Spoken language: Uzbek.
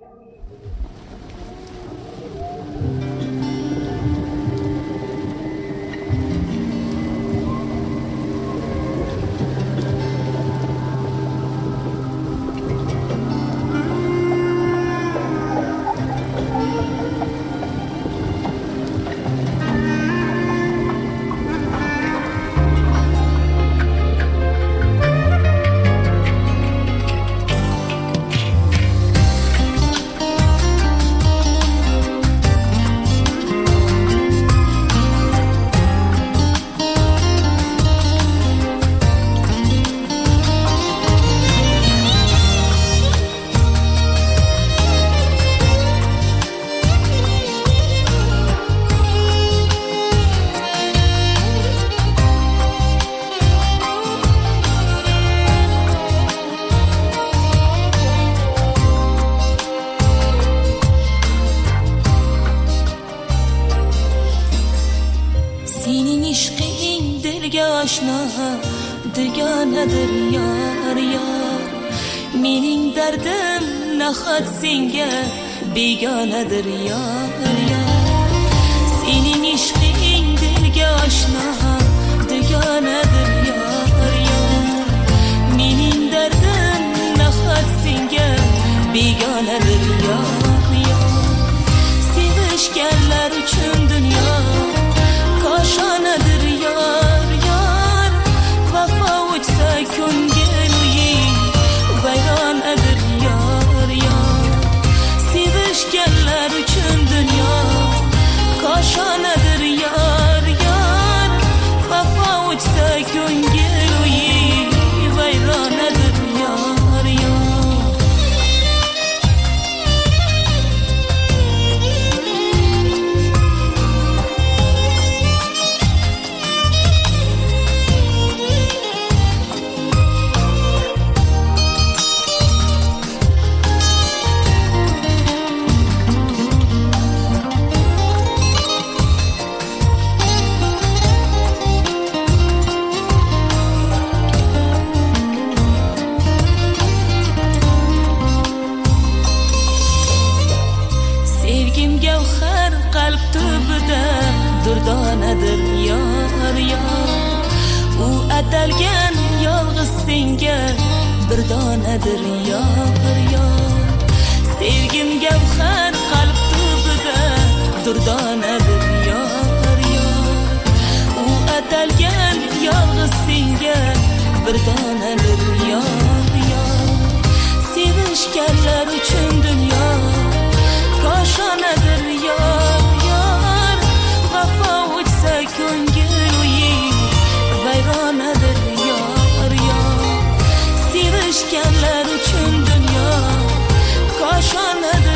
deganedir yar yar. Mening dardim nahot senga begonadir yar yar. Sening ishqing dilga oshna deganedir yar yar. Mening dardim nahot senga begonadir yar yar. Sevishganlar uchun dunyo koshonadir yar yar. Vafo o'tsa ko'ngil uyi vayronadir yar yar. Sevishganlar uchun dunyo koshonadir yar yar. Vafo o'tsa ko'ngil uyi vayronadir yar yar. Durdonadir yar yar. U atalgan yolg'iz senga bir donadir yar yar. Sevgim gavhar qalb tubida durdonadir yar yar. U atalgan yolg'iz senga bir donadir yar yar. Sevishganlar uchun dunyo koshonadir yar yar. Vafo o'tsa ko'ngil uyi vayronadir yar yar. Sevishganlar uchun dunyo koshonadir